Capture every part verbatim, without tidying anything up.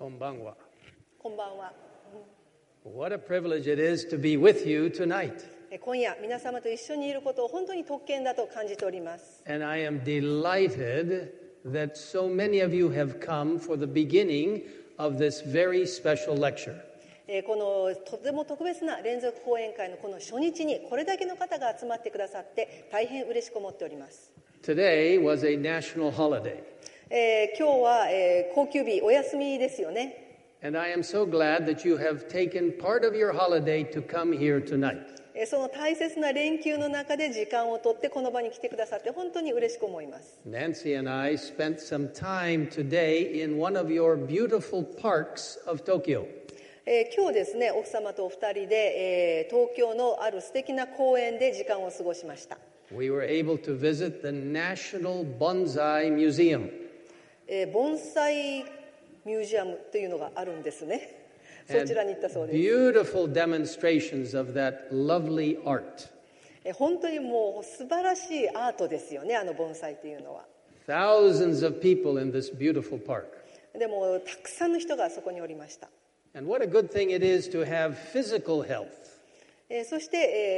こんばんは。 こんばんは。 What a privilege it is to be with you tonight. 今夜皆様と一緒にいることを本当に特権だと感じております。 And I am delighted that so many of you have come for the beginning of this very special lecture. このとても特別な連続講演会のこの初日にこれだけの方が集まってくださって大変嬉しく思っております。 Today was a national holiday. えー、今日は、えー、公休日お休みですよね。 And I am so glad that you have taken part of your holiday to come here tonight. その大切な連休の中で時間をとってこの場に来てくださって本当に嬉しく思います。 Nancy and I spent some time today in one of your beautiful parks of Tokyo. えー、今日ですね、奥様とお二人で、えー、東京のある素敵な公園で時間を過ごしました。 We were able to visit the National Bonsai Museum. えー、盆栽ミュージアムというのがあるんですね。そちらに行ったそうです。 Beautiful demonstrations of that lovely art. えー、本当にもう素晴らしいアートですよね、あの盆栽というのは。 Thousands of people in this beautiful park. でもたくさんの人がそこにおりました。 And what a good thing it is to have physical health. えー、そして、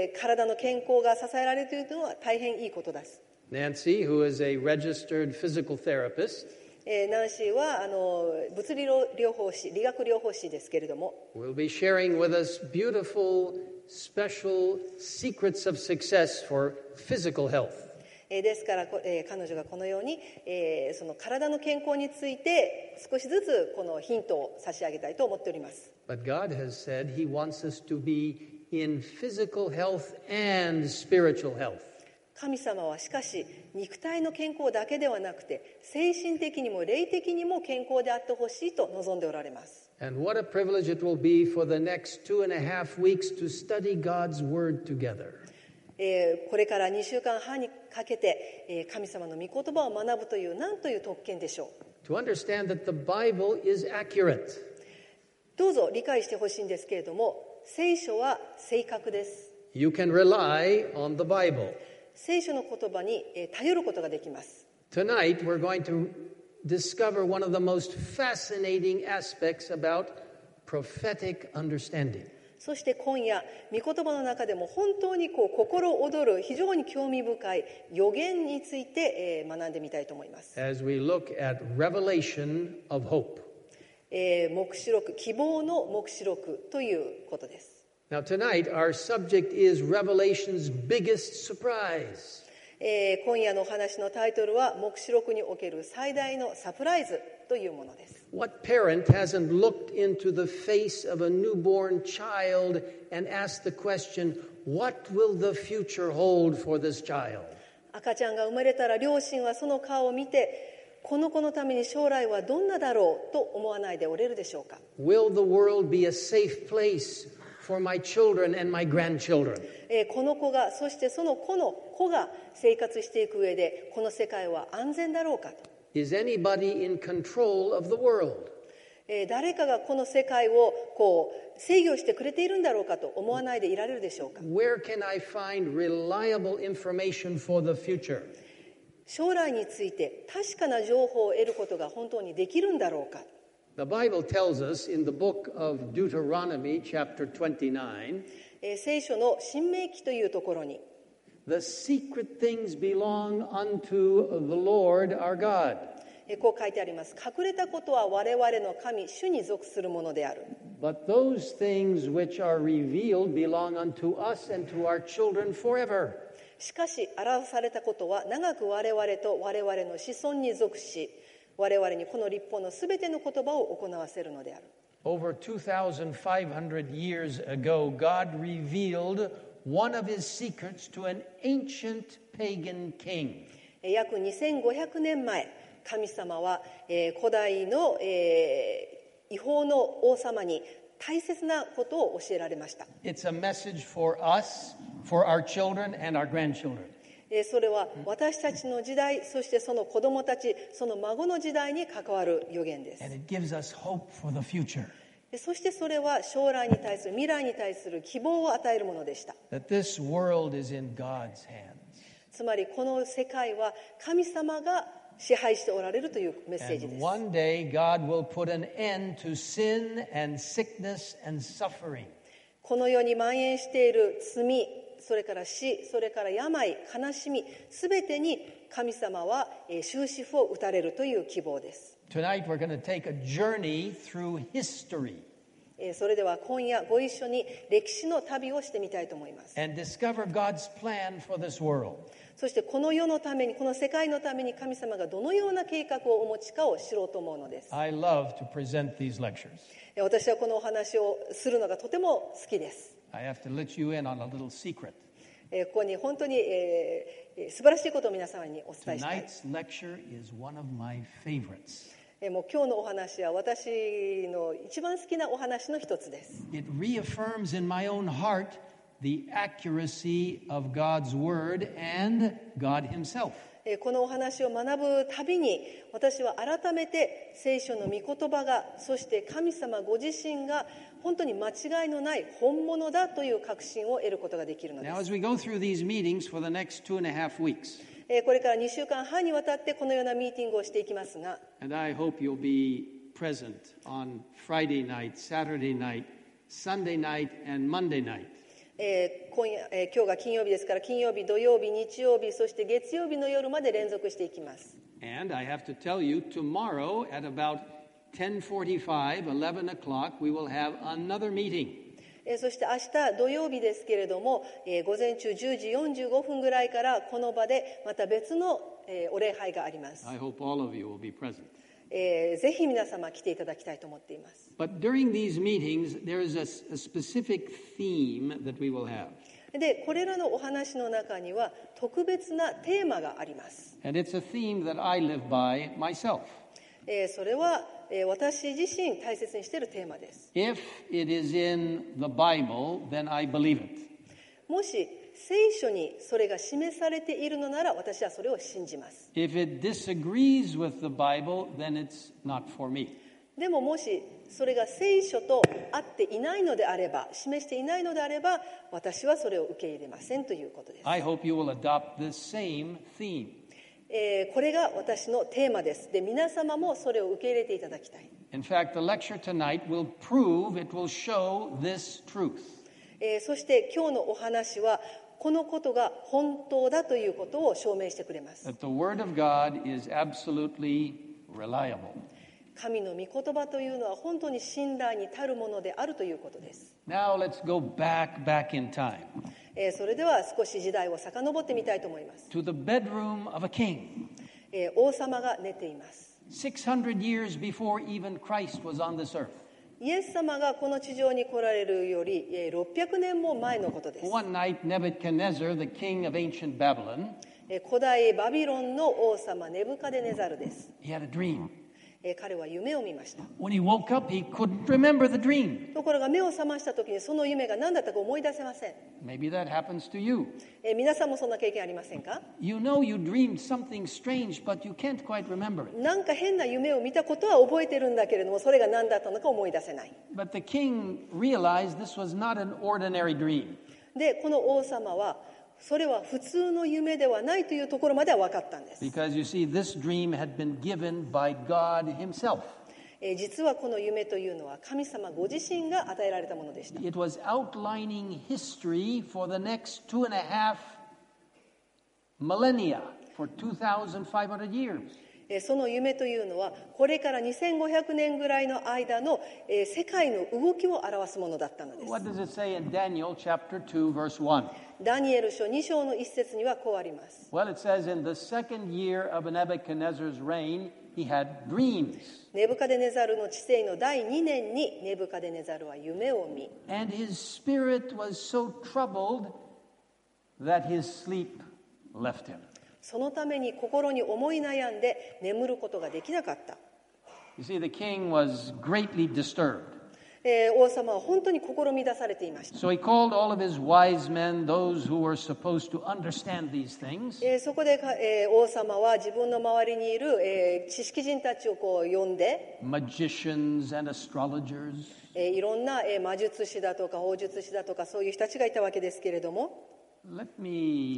えー、体の健康が支えられているのは大変いいことです。 Nancy, who is a registered physical therapist, えー、ナンシーはあの物理療法士、理学療法士ですけれども、 will be sharing with us beautiful, special secrets of success for physical health. えー、ですから、えー、彼女がこのように、えー、その体の健康について少しずつこのヒントを差し上げたいと思っております。 But God has said He wants us to be in physical health and spiritual health. 神様はしかし肉体の健康だけではなくて精神的にも霊的にも健康であってほしいと望んでおられます。 And what a privilege it will be for the next two and a half weeks to study God's Word together. えー、これからにしゅうかんはんにかけて、えー、神様の御言葉を学ぶという何という特権でしょう。 To understand that the Bible is accurate. どうぞ理解してほしいんですけれども、聖書は正確です。 You can rely on the Bible. 聖書の言葉に頼ることができます。 Tonight we're going to discover one of the most fascinating aspects about prophetic understanding. そして今夜、御言葉の中でも本当にこう心躍る非常に興味深い予言について学んでみたいと思います。 As we look at revelation of hope. えー、黙示録、希望の黙示録ということです。 Now tonight our subject is Revelation's biggest surprise. えー、今夜のお話のタイトルは黙示録における最大のサプライズというものです。 What parent hasn't looked into the face of a newborn child and asked the question, what will the future hold for this child? 赤ちゃんが生まれたら両親はその顔を見て、この子のために将来はどんなだろうと思わないでおれるでしょうか。 Will the world be a safe place for my children and my grandchildren? えー、この子が、そしてその子の子が生活していく上で、この世界は安全だろうかと。 Is anybody in control of the world? えー、誰かがこの世界をこう制御してくれているんだろうかと思わないでいられるでしょうか。 Where can I find reliable information for the future? 将来について確かな情報を得ることが本当にできるんだろうか。 The Bible tells us in the book of Deuteronomy, chapter twenty-nine, えー、聖書の新明記というところに、 the secret things belong unto the Lord our God. えー、こう書いてあります。隠れたことは我々の神、主に属するものである。 But those things which are revealed belong unto us and to our children forever. しかし表されたことは長く我々と我々の子孫に属し、我々にこの律法のすべての言葉を行わせるのである。 Over two thousand five hundred years ago, God revealed one of his secrets to an ancient pagan king. 約にせんごひゃくねんまえ、神様は、えー、古代の、えー、違法の王様に大切なことを教えられました。 It's a message for us, for our children and our grandchildren. それは私たちの時代、そしてその子供たち、その孫の時代に関わる予言です。 And it gives us hope for the future. そしてそれは将来に対する、未来に対する希望を与えるものでした。 That this world is in God's hands. つまりこの世界は神様が支配しておられるというメッセージで And す。 one day God will put an end to sin and sickness and suffering. この世に蔓延している罪、それから死、それから病、悲しみ、すべてに神様はえー終止符を打たれるという希望です。 Tonight we're going to take a journey through history えーそれでは今夜ご一緒に歴史の旅をしてみたいと思います。 and discover God's plan for this world. そしてこの世のために、この世界のために神様がどのような計画をお持ちかを知ろうと思うのです。 I love to present these lectures. えー私はこのお話をするのがとても好きです。 I have to let you in on a little secret. えーここに本当に、えー素晴らしいことを皆様にお伝えしたい。 Tonight's lecture is one of my favorites. えーもう今日のお話は私の一番好きなお話の一つです。 It reaffirms in my own heart the accuracy of God's word and God himself. えーこのお話を学ぶたびに私は改めて聖書の御言葉が、そして神様ご自身が本当に間違いのない本物だという確信を得ることができるので Now, す。 as we go through these meetings for the next two and a half weeks, えーこれからにしゅうかんはんにわたってこのようなミーティングをしていきますが、 and I hope you'll be present on Friday night, Saturday night, Sunday night, and Monday night. えー今夜えー今日が金曜日ですから、金曜日、土曜日、日曜日、そして月曜日の夜まで連続していきます。 And I have to tell you, tomorrow at about ten forty-five, eleven o'clock, we will have another meeting. えーそして明日土曜日ですけれども、えー午前中じゅうじよんじゅうごふんぐらいからこの場でまた別の、えーお礼拝があります。 I hope all of you will be present. えーぜひ皆様来ていただきたいと思っています。 But during these meetings, there is a, a specific theme that we will have. で、これらのお話の中には特別なテーマがあります。 And it's a theme that I live by myself. えーそれは、えー私自身大切にしているテーマです。 If it is in the Bible, then I believe it. もし聖書にそれが示されているのなら私はそれを信じます。 If it disagrees with the Bible, then it's not for me. でももしそれが聖書と合っていないのであれば、示していないのであれば、私はそれを受け入れませんということです。 I hope you will adopt this same theme. えーこれが私のテーマです。で、皆様もそれを受け入れていただきたい。 In fact, the lecture tonight will prove, it will show this truth. えーそして今日のお話はこのことが本当だということを証明してくれます。 That the Word of God is absolutely reliable. 神の御言葉というのは本当に信頼に足るものであるということです。 Now let's go back, back in time えーそれでは少し時代を遡ってみたいと思います。 to the bedroom of a king. えー王様が寝ています。 six hundred years before even Christ was on this earth. イエス様がこの地上に来られるよりえーろっぴゃくねんも前のことです。 One night, Nebuchadnezzar, the king of ancient Babylon, えー古代バビロンの王様ネブカデネザルです。 he had a dream. えー彼は夢を見ました。 When he woke up, he couldn't remember the dream. ところが目を覚ました時にその夢が何だったか思い出せません。 Maybe that happens to you. えー皆さんもそんな経験ありませんか？ You know you dreamed something strange, but you can't quite remember it. なんか変な夢を見たことは覚えてるんだけれども、それが何だったのか思い出せない。 But the king realized this was not an ordinary dream. で、この王様はそれは普通の夢ではないというところまでは分かったんです。 Because you see, this dream had been given by God himself. えー実はこの夢というのは神様ご自身が与えられたものでした。 It was outlining history for the next two and a half millennia, for two thousand five hundred years. えーその夢というのはこれからにせんごひゃくねんぐらいの間の、えー世界の動きを表すものだったのです。 What does it say in Daniel chapter two, verse one? ダニエル書に章の一節にはこうあります。 Well, it says in the second year of Nebuchadnezzar's reign, he had dreams. ネブカデネザルの治世のだいにねんにネブカデネザルは夢を見、 And his spirit was so troubled that his sleep left him. そのために心に思い悩んで眠ることができなかった。 You see, the king was greatly disturbed. えー王様は本当に心乱されていました。 So he called all of his wise men, those who were supposed to understand these things, えーそこでか、えー王様は自分の周りにいる、えー知識人たちをこう呼んで、 magicians and astrologers, えーいろんな、えー魔術師だとか法術師だとかそういう人たちがいたわけですけれども、 let me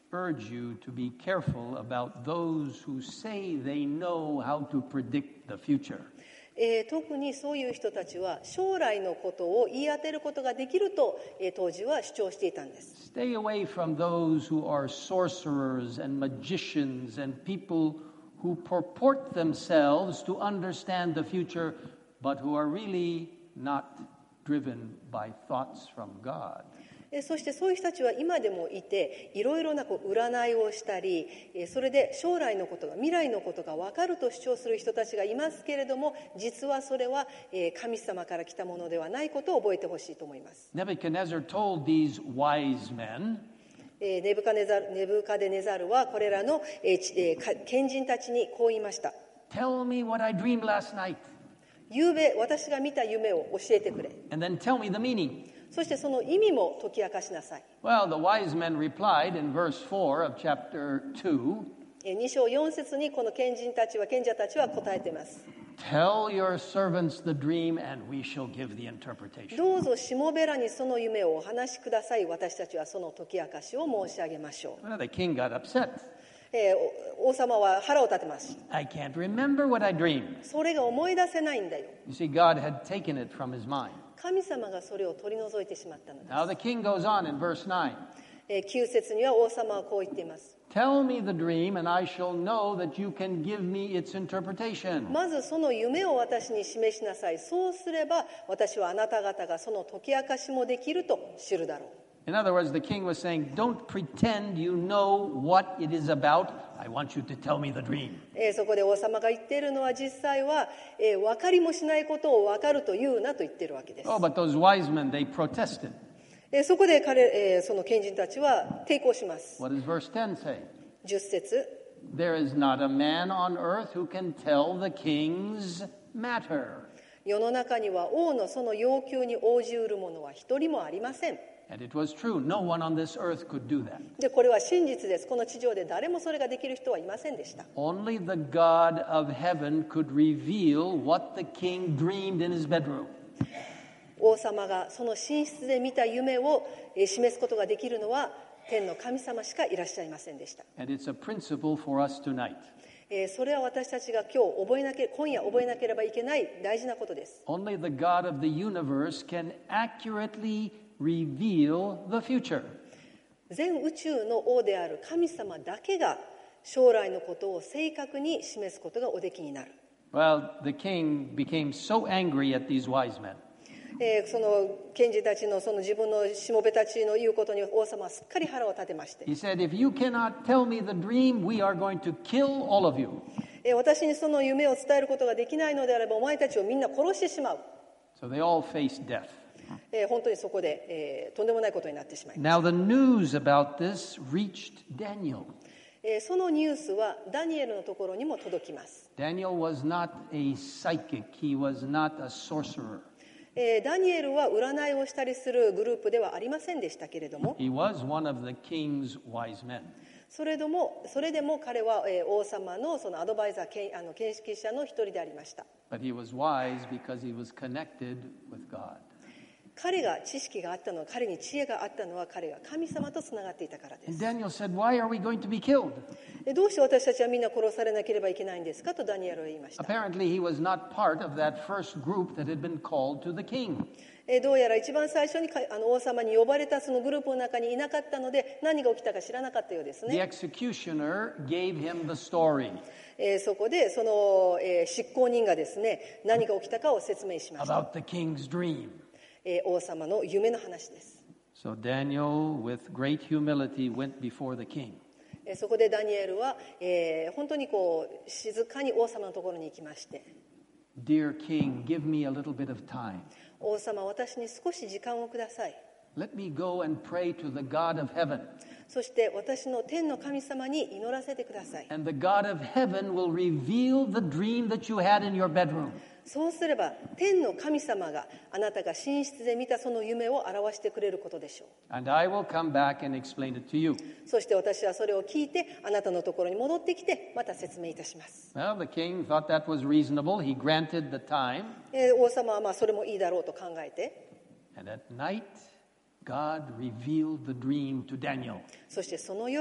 urge you to be careful about those who say they know how to predict the future. えー、特にそういう人たちは将来のことを言い当てることができると、えー、当時は主張していたんです。 Stay away from those who are sorcerers and magicians and people who purport themselves to understand the future, but who are really not driven by thoughts from God. そしてそういう人たちは今でもいて、いろいろなこう占いをしたり、それで将来のことが、未来のことが分かると主張する人たちがいますけれども、実はそれは神様から来たものではないことを覚えてほしいと思います。 Nebuchadnezzar told these wise men, ネブカネザル、ネブカデネザルはこれらの賢人たちにこう言いました。 Tell me what I dreamed last night. ゆうべ私が見た夢を教えてくれ。 And then tell me the meaning. そしてその意味も解き明かしなさい。 Well, the wise men replied in verse four of chapter two. に章よん節にこの賢人たちは賢者たちは答えています。 Tell your servants the dream and we shall give the interpretation. どうぞしもべらにその夢をお話しください。私たちはその解き明かしを申し上げましょう。 Well, the king got upset. えー、王様は腹を立てます。 I can't remember what I dreamed. それが思い出せないんだよ。 You see, God had taken it from his mind. 神様がそれを取り除いてしまったのです。 Now the king goes on in verse nine. きゅう節には王様はこう言っています。 Tell me the dream and I shall know that you can give me its interpretation. まずその夢を私に示しなさい。そうすれば私はあなた方がその解き明かしもできると知るだろう。 In other words, the king was saying, don't pretend you know what it is about. I want you to tell me the dream. えー、そこで王様が言っているのは実際は、えー、分かりもしないことを分かると言うなと言っているわけです。 Oh, but those wise men, they protested. えー、そこで彼、えー、その賢人たちは抵抗します。 What does verse ten say? じゅっ節。 There is not a man on earth who can tell the king's matter. 世の中には王のその要求に応じうる者は一人もありません。 And it was true. No one on this earth could do that. で、これは真実です。この地上で誰もそれができる人はいませんでした。 Only the God of heaven could reveal what the king dreamed in his bedroom. 王様がその寝室で見た夢を示すことができるのは天の神様しかいらっしゃいませんでした。 And it's a principle for us tonight. それは私たちが今日覚えなけ、今夜覚えなければいけない大事なことです。 Only the God of the universe can accurately reveal the future. 全宇宙の王である神様だけが将来のことを正確に示すことがおできになる。 Well, the king became so angry at these wise men. えー、その賢人たちのその自分のしもべたちの言うことに王様はすっかり腹を立てまして。 He said, if you cannot tell me the dream, we are going to kill all of you. えー、私にその夢を伝えることができないのであればお前たちをみんな殺してしまう。 So they all faced death. えー、本当にそこで、えー、とんでもないことになってしまいました。 Now the news about this reached Daniel. えー、そのニュースはダニエルのところにも届きます。 Daniel was not a psychic. He was not a sorcerer. えー、ダニエルは占いをしたりするグループではありませんでしたけれども、 He was one of the king's wise men. それでもそれでも彼は、えー、王様のそのアドバイザー、けんあの見識者の一人でありました。 But he was wise because he was connected with God. 彼が知識があったのは、彼に知恵があったのは彼が神様とつながっていたからで And す。 Daniel said, why are we going to be killed? えどうして私たちはみんな殺されなければいけないんですかとダニエルは言いました。 Apparently he was not part of that first group that had been called to the king. えどうやら一番最初にあの王様に呼ばれたそのグループの中にいなかったので、何が起きたか知らなかったようです The ね。 executioner gave him the story えーそこでその、えー執行人がですね、何が起きたかを説明しました。 about the king's dream. えー王様の夢の話です。 So Daniel, with great humility, went before the king. えーそこでダニエルは、えー本当にこう静かに王様のところに行きまして、 Dear king, give me a little bit of time. 王様、私に少し時間をください。 Let me go and pray to the God of heaven. そして私の天の神様に祈らせてください。 And the God of heaven will reveal the dream that you had in your bedroom. そうすれば天の神様があなたが寝室で見たその夢を表してくれることでしょう。 And I will come back and explain it to you. そして私はそれを聞いてあなたのところに戻ってきてまた説明いたします。 Well, the king thought that was reasonable. He granted the time. えー王様はまあそれもいいだろうと考えて、 And at night, God revealed the dream to Daniel. そしてその夜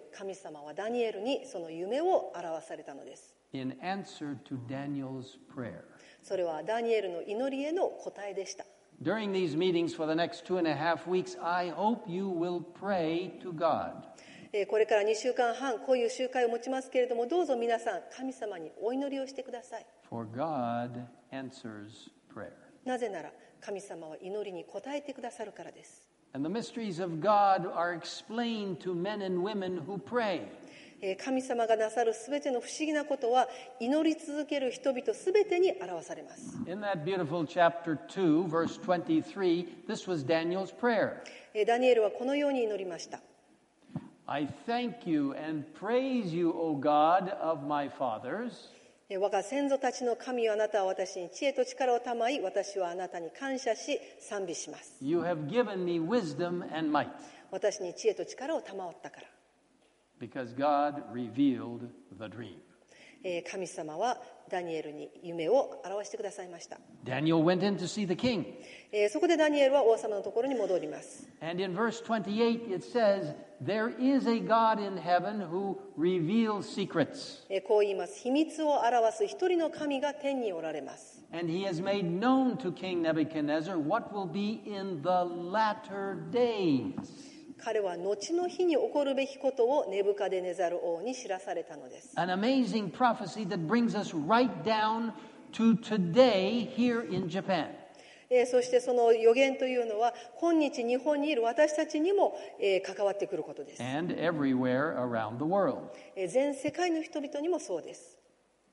神様はダニエルにその夢を表されたのです。 In answer to Daniel's prayer. それはダニエルの祈りへの答えでした。 During these meetings for the next two and a half weeks, I hope you will pray to God. これからにしゅうかんはんこういう集会を持ちますけれども、どうぞ皆さん神様にお祈りをしてください。 For God answers prayer. なぜなら神様は祈りに応えてくださるからです。 And the mysteries of God are explained to men and women who pray. 神様がなさるすべての不思議なことは祈り続ける人々すべてに表されます。 In that beautiful chapter two, verse twenty-three, this was Daniel's prayer. ダニエルはこのように祈りました。 I thank you and praise you, O God of my fathers. 我が先祖たちの神よ、あなたは私に知恵と力を賜い、私はあなたに感謝し賛美します。 You have given me wisdom and might. 私に知恵と力を賜ったから。 Because God revealed the dream. 神様はダニエルに夢を表してくださいました。 Daniel went in to see the king. そこでダニエルは王様のところに戻ります。 And in verse twenty-eight it says, There is a God in heaven who reveals secrets. こう言います。秘密を表す一人の神が天におられます。 And he has made known to King Nebuchadnezzar what will be in the latter days. 彼は後の日に起こるべきことをネブカデネザル王に知らされたのです。 An amazing prophecy that brings us right down to today here in Japan. そしてその予言というのは今日日本にいる私たちにも関わってくることです。 And everywhere around the world. 全世界の人々にもそうです。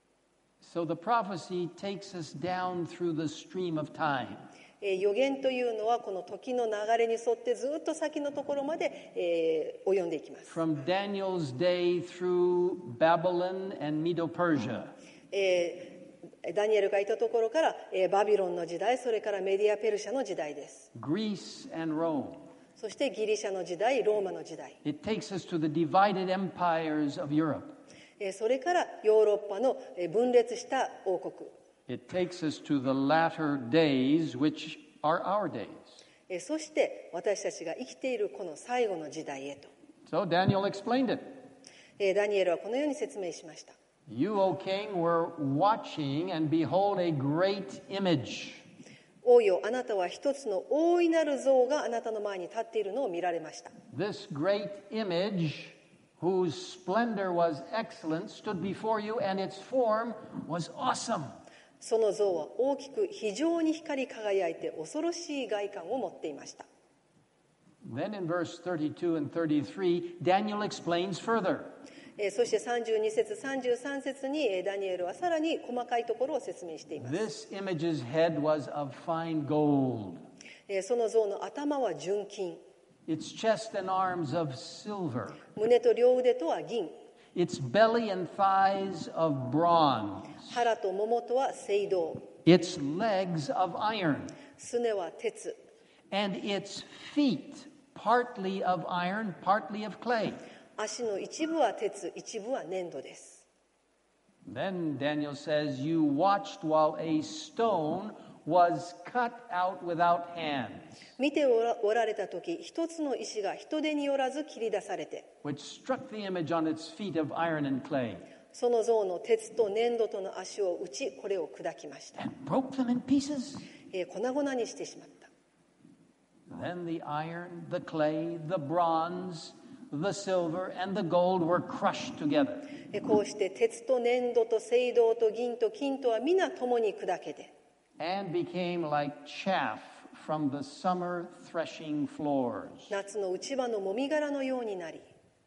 So the prophecy takes us down through the stream of time. 予言というのはこの時の流れに沿ってずっと先のところまで、えー、及んでいきます。 From Daniel's day through Babylon and Medo-Persia. えー、ダニエルがいたところから、えー、バビロンの時代、それからメディア・ペルシャの時代です。 Greece and Rome. そしてギリシャの時代、ローマの時代。 It takes us to the divided empires of Europe. それからヨーロッパの分裂した王国。 It takes us to the latter days, which are our days. そして私たちが生きているこの最後の時代へと。 So Daniel explained it. ダニエルはこのように説明しました。 You, O king, were watching, and behold, a great image. 王よ、あなたは一つの大いなる像があなたの前に立っているのを見られました。 This great image, whose splendor was excellent, stood before you, and its form was awesome. その像は大きく非常に光り輝いて恐ろしい外観を持っていました。 Then in verse thirty-two and thirty-three, Daniel explains further. そしてさんじゅうに節、さんじゅうさん節にダニエルはさらに細かいところを説明しています。 This image's head was of fine gold. その像の頭は純金。 Its chest and arms of silver. 胸と両腕とは銀。 Its belly and thighs of bronze. 腹とももとは青銅。 Its legs of iron. すねは鉄。 And its feet, partly of iron, partly of clay. 足の一部は鉄、一部は粘土です。 Then Daniel says, You watched while a stone was cut out without hands. 見ておられた時、一つの石が人手によらず切り出されて、 which struck the image on its feet of iron and clay. その像の鉄と粘土との足を打ち、これを砕きました。 And broke them in pieces. えー、粉々にしてしまった。 Then the iron, the clay, the bronze, the silver, and the gold were crushed together. こうして鉄と粘土と青銅と銀と金とは皆共に砕けて、 and became like chaff from the summer threshing floors. 夏の内場のもみ殻のようになり、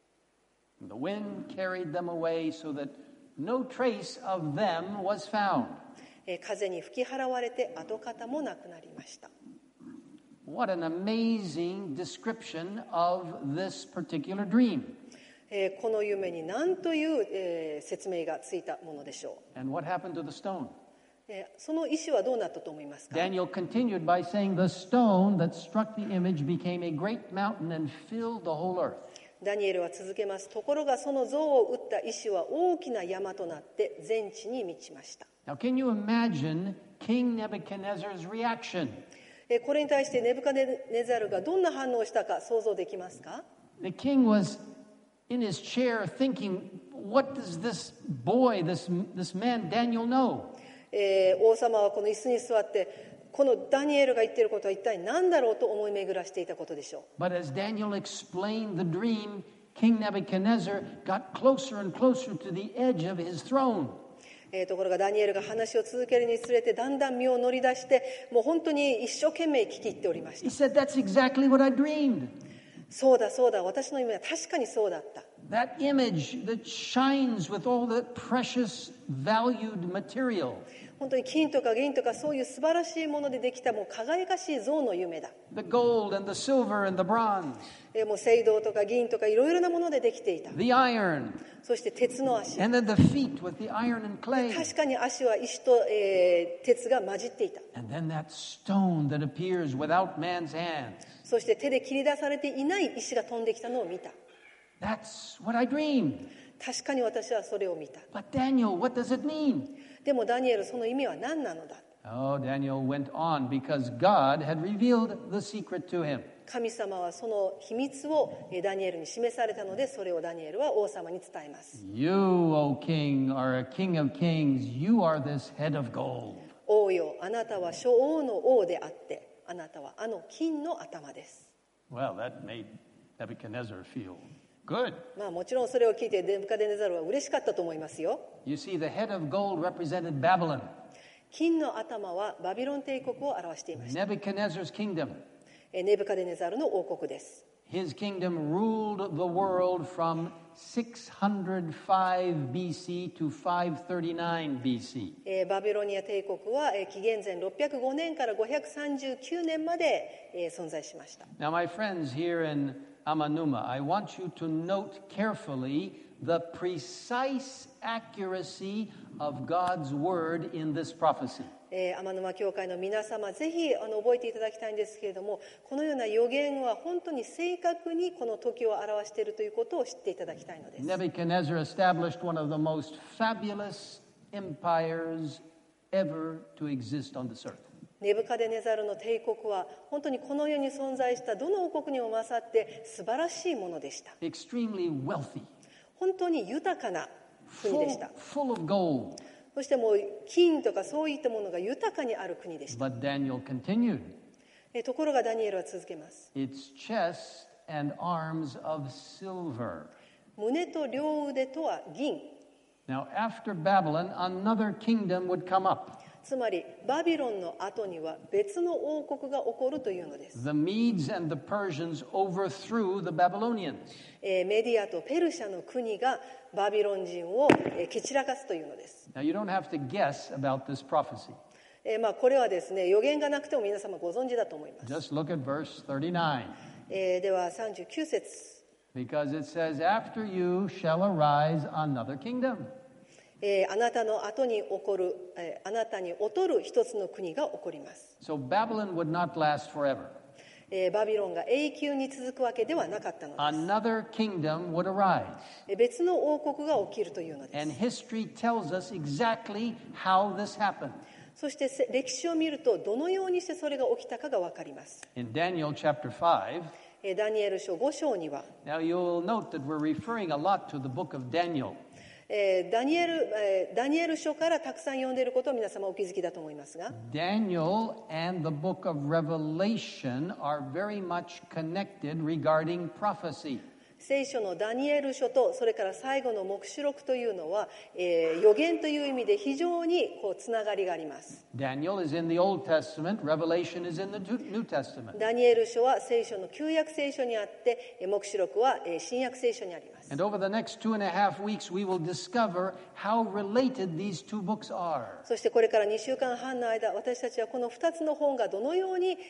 The wind carried them away so that no trace of them was found. 風に吹き払われて跡形もなくなりました。 What an amazing description of this particular dream. この夢に何という、えー、説明がついたものでしょう。 And what happened to the stone? その石はどうなったと思いますか？ Daniel continued by saying, The stone that struck the image became a great mountain and filled the whole earth. ダニエルは続けます。ところがその像を打った石は大きな山となって全地に満ちました。 Now, can you imagine King Nebuchadnezzar's reaction? これに対してネブカデネザルがどんな反応をしたか想像できますか？ The king was in his chair thinking, what does this boy, this, this man Daniel know? えー王様はこの椅子に座ってこのダニエルが言っていることは一体何だろうと思い巡らしていたことでしょう。 But as Daniel explained the dream, King Nebuchadnezzar got closer and closer to the edge of his throne. えーところがダニエルが話を続けるにつれてだんだん身を乗り出してもう本当に一生懸命聞き入っておりまし He た。 said, that's exactly what I dreamed. そうだそうだ、私の夢は確かにそうだった。 That image that shines with all that precious, valued material. 本当に金とか銀とかそういう素晴らしいものでできたもう輝かしい像の夢だ。 The gold and the silver and the bronze. えーもう青銅とか銀とかいろいろなものでできていた。 The iron. そして鉄の足、 And then the feet with the iron and clay. 確かに足は石と、えー鉄が混じっていた。 And then that stone that appears without man's hands. そして手で切り出されていない石が飛んできたのを見た。 That's what I dreamed. 確かに私はそれを見た。 But Daniel, what does it mean? でもダニエル、その意味は何なのだ。 Oh, Daniel went on because God had revealed the secret to him. 神様はその秘密をえーダニエルに示されたので、それをダニエルは王様に伝えます。 You, O king, are a king of kings. You are this head of gold. 王よ、あなたは諸王の王であって、あなたはあの金の頭です。 Well, that made Nebuchadnezzar feel good. まあもちろんそれを聞いてネブカデネザルは嬉しかったと思いますよ。 You see, the head of gold represented Babylon, 金の頭はバビロン帝国を表していました。 Nebuchadnezzar's kingdom. えーネブカデネザルの王国です。 His kingdom ruled the world from six hundred five B C to five thirty-nine B C. えーバビロニア帝国は、えー紀元前ろっぴゃくごねんからごひゃくさんじゅうきゅうねんまで、えー存在しました。 Now, my friends here in Amanuma, I want you to note carefully the precise accuracy of God's word in this prophecy. えー天沼教会の皆様、ぜひあの覚えていただきたいんですけれども、このような予言は本当に正確にこの時を表しているということを知っていただきたいのです。 Nebuchadnezzar established one of the most fabulous empires ever to exist on this earth. ネブカデネザルの帝国は本当にこの世に存在したどの王国にも勝って素晴らしいものでした。 Extremely wealthy, 本当に豊かな国でし full, た。 full of gold. そしてもう金とかそういったものが豊かにある国でした。 But Daniel continued. えところがダニエルは続けます。 Its chest and arms of silver. 胸と両腕とは銀。 Now, after Babylon, another kingdom would come up. つまりバビロンの後には別の王国が起こるというのです。 The Medes and the Persians overthrew the Babylonians. えーメディアとペルシャの国がバビロン人をえー蹴散らかすというのです。 Now, you don't have to guess about this prophecy. えーまあこれはですね、予言がなくても皆様ご存知だと思います。 Just look at verse thirty-nine. えーではさんじゅうきゅう節。 Because it says, After you shall arise another kingdom. えーあなたの後に起こる、えーあなたに劣る一つの国が起こります。 So Babylon would not last forever. えーバビロンが永久に続くわけではなかったのです。 Another kingdom would arise. えー別の王国が起きるというのです。 And history tells us exactly how this happened. そしてせ歴史を見るとどのようにしてそれが起きたかが分かります。 In Daniel chapter five, えーダニエル書ご章には、 now you'll note that we're referring a lot to the book of Daniel. えーダニエル、えーダニエル書からたくさん読んでいることを皆様お気づきだと思いますが、 Daniel and the book of Revelation are very much connected regarding prophecy. 聖書のダニエル書とそれから最後の黙示録というのは、えー予言という意味で非常にこうつながりがあります。 Daniel is in the Old Testament, Revelation is in the New Testament. ダニエル書は聖書の旧約聖書にあって、えー黙示録はえー新約聖書にあります。 And over the next two and a half weeks, we will discover how related these two books are. そしてこれからにしゅうかんはんの間、私たちはこのふたつの本がどのように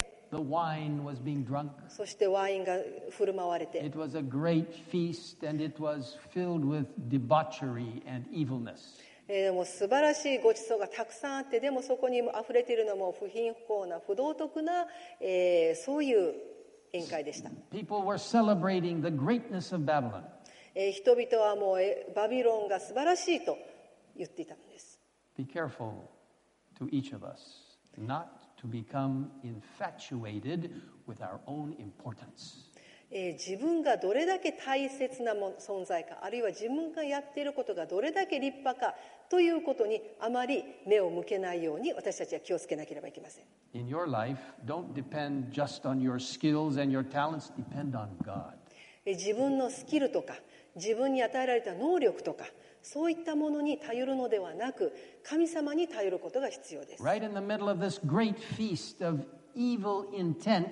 The wine was being drunk. そしてワインが振る舞われて、 It was a great feast, and it was filled with debauchery and evilness. えーでも素晴らしいごちそうがたくさんあって、でもそこに溢れているのも不貧困な不道徳な、えーそういう宴会でした。 People were celebrating the greatness of Babylon. えー人々はもうえーバビロンが素晴らしいと言っていたのです。 Be careful to each of us not to become infatuated with our own importance. えー自分がどれだけ大切なも存在か、あるいは自分がやっていることがどれだけ立派かということにあまり目を向けないように私たちは気をつけなければいけません。 In your life, don't depend just on your skills and your talents, depend on God. えー自分のスキルとか自分に与えられた能力とかそういったものに頼るのではなく、神様に頼ることが必要です。 Right in the middle of this great feast of evil intent,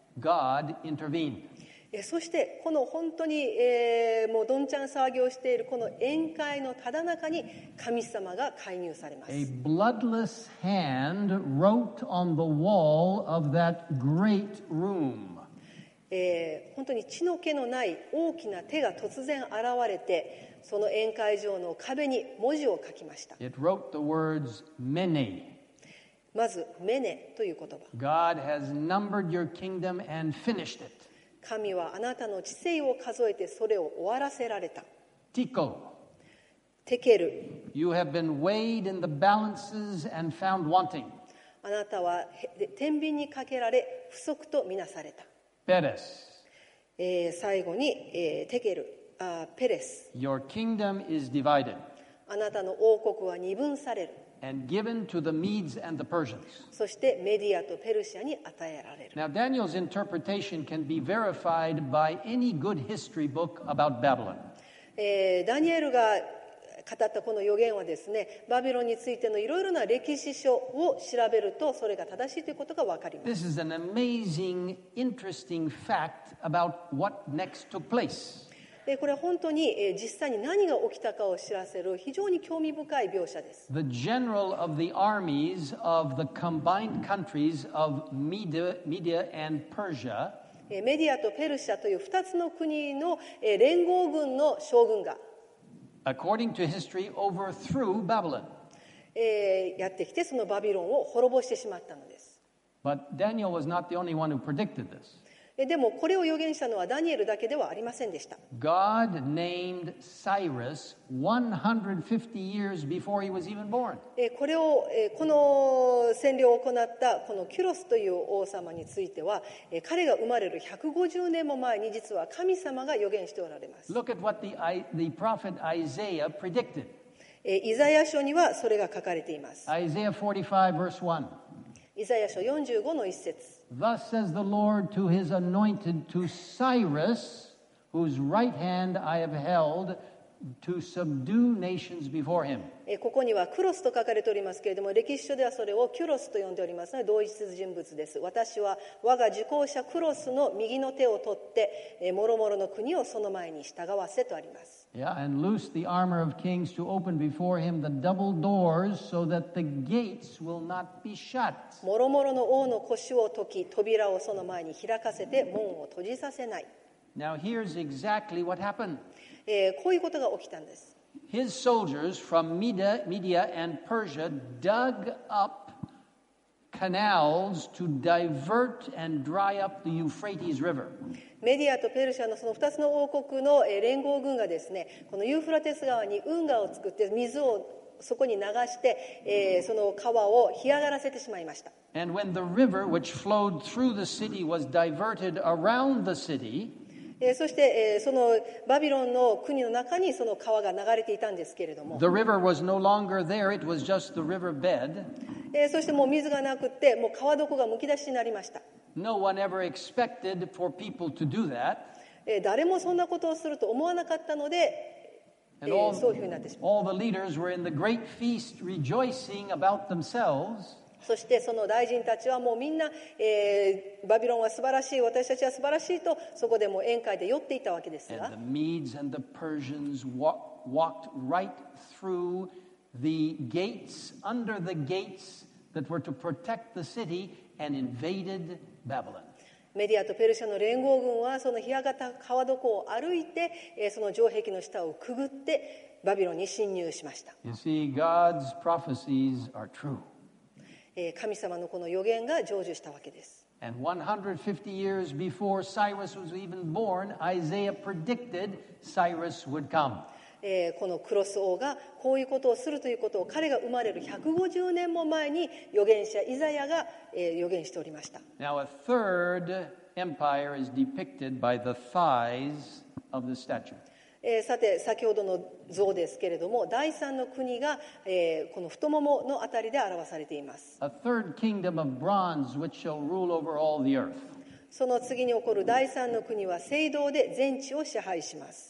God intervened. えそしてこの本当に、えーもうどんちゃん騒ぎをしているこの宴会のただ中に神様が介入されます。 A bloodless hand wrote on the wall of that great room. えー本当に血の気のない大きな手が突然現れて、その宴会場の壁に文字を書きました。 It wrote the words Mene. まずメネという言葉。 God has numbered your kingdom and finished it. 神はあなたの治世を数えてそれを終わらせられた。 Tico. テケル、 You have been weighed in the balances and found wanting. あなたはへ天秤にかけられ不足とみなされた。 Peres. えー最後に、えーテケルあペレス、 Your kingdom is divided あなたの王国は二分される。 and given to the Medes and the Persians. そしてメディアとペルシアに与えられる。 Now, Daniel's interpretation can be verified by any good history book about Babylon. えーダニエルが語ったこの予言はですね、バビロンについてのいろいろな歴史書を調べるとそれが正しいということが分かります。 This is an amazing, interesting fact about what next took place. でこれは本当にえー実際に何が起きたかを知らせる非常に興味深い描写です。 The general of the armies of the combined countries of Media, Media and Persia えーメディアとペルシャというふたつの国のえー連合軍の将軍が、 according to history, overthrew Babylon. えーやってきてそのバビロンを滅ぼしてしまったのです。 But Daniel was not the only one who predicted this. えーでもこれを予言したのはダニエルだけではありませんでした。 God named Cyrus one hundred fifty years before he was even born. えーこれを、えーこの占領を行ったこのキュロスという王様については、えー彼が生まれるひゃくごじゅうねんも前に実は神様が予言しておられます。 Look at what the, I- the prophet Isaiah predicted. えーイザヤ書にはそれが書かれています。 Isaiah forty-five, verse one. イザヤ書よんじゅうごの一節。 Thus says the Lord to his anointed, to Cyrus, whose right hand I have held, to subdue nations before him. えーここにはクロスと書かれておりますけれども、歴史書ではそれをキュロスと呼んでおりますので同一人物です。私は我が受講者クロスの右の手を取ってえー諸々の国をその前に従わせとあります。 Yeah, and loose the armor of kings to open before him the double doors so that the gates will not be shut. 諸々の王の腰を解き、扉をその前に開かせて門を閉じさせない。 Now here's exactly what happened. えーこういうことが起きたんです。 His soldiers from Media, Media and Persia dug up canals to divert and dry up the Euphrates River. メディアとペルシャのそのふたつの王国のえー連合軍がですね、このユーフラテス川に運河を作って水をそこに流して、えーその川を干上がらせてしまいました。 And when the river which flowed through the city was diverted around the city, えーそして、えーそのバビロンの国の中にその川が流れていたんですけれども、 the river was no longer there, it was just the river bed. えーそしてもう水がなくってもう川床がむき出しになりました。 No one ever expected for people to do that. えー誰もそんなことをすると思わなかったので、え And ー all, そういうふうになってしまう。 all the leaders were in the great feast rejoicing about themselves. そしてその大臣たちはもうみんな、えーバビロンは素晴らしい、私たちは素晴らしいとそこでもう宴会で酔っていたわけですが、 And the Medes and the Persians wa- walked right through the gates, under the gates that were to protect the city, and invaded Babylon. メディアとペルシャの連合軍はその干上がった川床を歩いて、その城壁の下をくぐってバビロンに侵入しました。 You see, God's prophecies are true. 神様のこの予言が成就したわけです。 And one hundred fifty years before Cyrus was even born, Isaiah predicted Cyrus would come. このクロス王がこういうことをするということを彼が生まれるひゃくごじゅうねんも前に預言者イザヤが予言しておりました。 Now a third empire is depicted by the thighs of the statue. さて先ほどの像ですけれども、第三の国がこの太もものあたりで表されています。 A third kingdom of bronze which shall rule over all the earth. その次に起こる第三の国は青銅で全地を支配します。